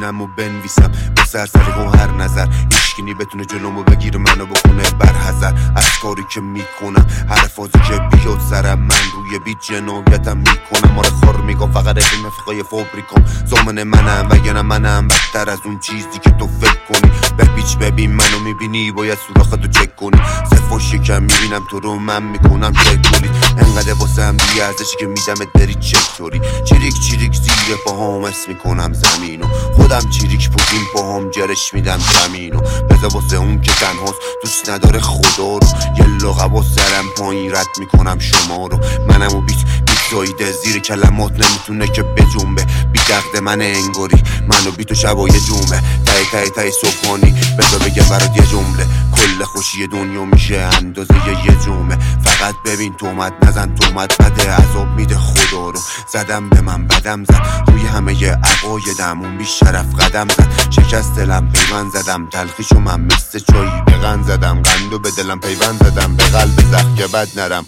ببینم و بنویسم با سرسری و هر نظر هیچکی بتونه جلومو بگیره منو بکنه برحذر از کاری که میکنم هر فازی که بیاد سرم من روی بیت جنایتم میکنم آره خور میگم فقط رفیم فقای فابریکم زامن منم و یا نه منم بدتر از اون چیزی که تو فکر کنی بپیچ ببین منو میبینی باید سوراختو چک کنی صف و شکم میبینم تو رو من میکنم چک کنی انقدر واسه هم بی ارزشی که میدمت بری چطوری چیریک چیریک زیر پاهام اسم میکنم زمینو خودم چیریک پوکین پاهام جرش میدم زمینو بذار واسه اون که تنهاست دوست نداره خدا رو یه لغب و سرم پایین رد میکنم شما رو منم و بیت زایده زیر کلمات نمیتونه که بجنبه بی دقده من انگاری منو بیت و شبای جنبه تای تای تای صبحانی بذار بگم برات یه جمله کل خوشی دنیا میشه اندازه یه جمعه فقط ببین تومت نزن تومت بده عذاب میده خدا رو زدم به من بدم زد روی همه ی عقایدم اون بی شرف قدم زد شکست دلم پیوند زدم تلخیشو من مثل چایی به غن زدم قندو به دلم پیوند زدم به قلب زخ که بد نرم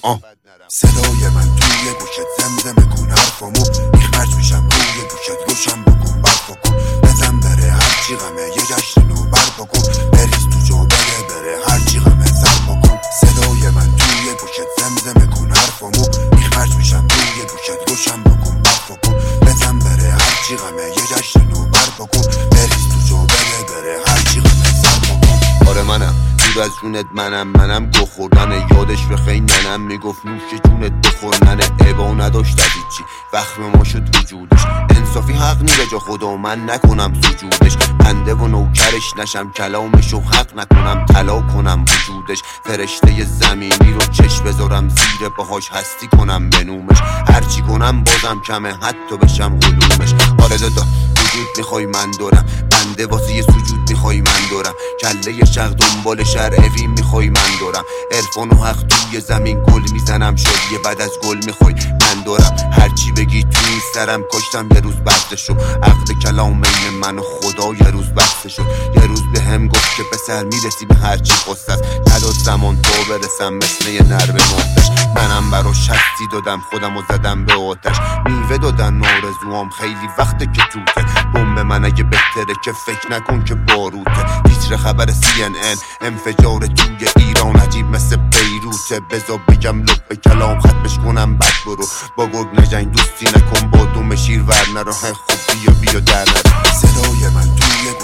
صدای من توی گوشت زمزمه کن حرفامو میخمرج میشم روی گوشت روشم بکن برفا کن بزن بره هرچی غمه یه جشن نو برپا کن بریز تو جا بره هرچی غمه سرپا کن صدای من توی گوشت زمزمه کن حرفامو میخمرج میشم روی گوشت روشم بکن برفا کن بزن بره هرچی غمه یه جشن نو برپا کن بریز تو جا بره هرچی غمه سرپا کن آره منم از جونت منم گو خوردن یادش به خیلی ننم میگفت نوش جونت بخور ننه عبا نداشت از چی وخم ما شد وجودش انصافی حق نی به جا خدا من نکنم سجودش بنده و نوکرش نشم کلامشو حق نکنم طلا کنم وجودش فرشته زمینی رو چشم بذارم زیر باهاش هستی کنم بنومش هرچی کنم بازم کمه حتی بشم غلومش آره دادا وجود میخوای من دارم بنده واسه یه سجود میخوای من دارم کله شق دنبال شرعوی میخوای من دارم عرفان و حق توی زمین گل میزنم شادیه بعد از گل میخوای من دارم هرچی بگی توی سرم کشتم یه روز بسته شد عقد کلام بین من و خدا یه روز بسته شد یه روز به هم گفت که پسر میرسی به هرچی خواست است نداد زمان تا برسم مثل یه نر به مادش منم براش هستی دادم خودم و زدم به آتش میوه دادن آرزوام خیلی وقته که توته بمب من اگه بهتره که فکر نکن که باروته تیتر خبر CNN انفجار توی ایران عجیب مثل بیروته بذار بگم لب به کلام ختمش کنم بد برو با گرگ نجنگ دوستی نکن با دوم شیر ور نراه خوب بیا در نره صدای من توی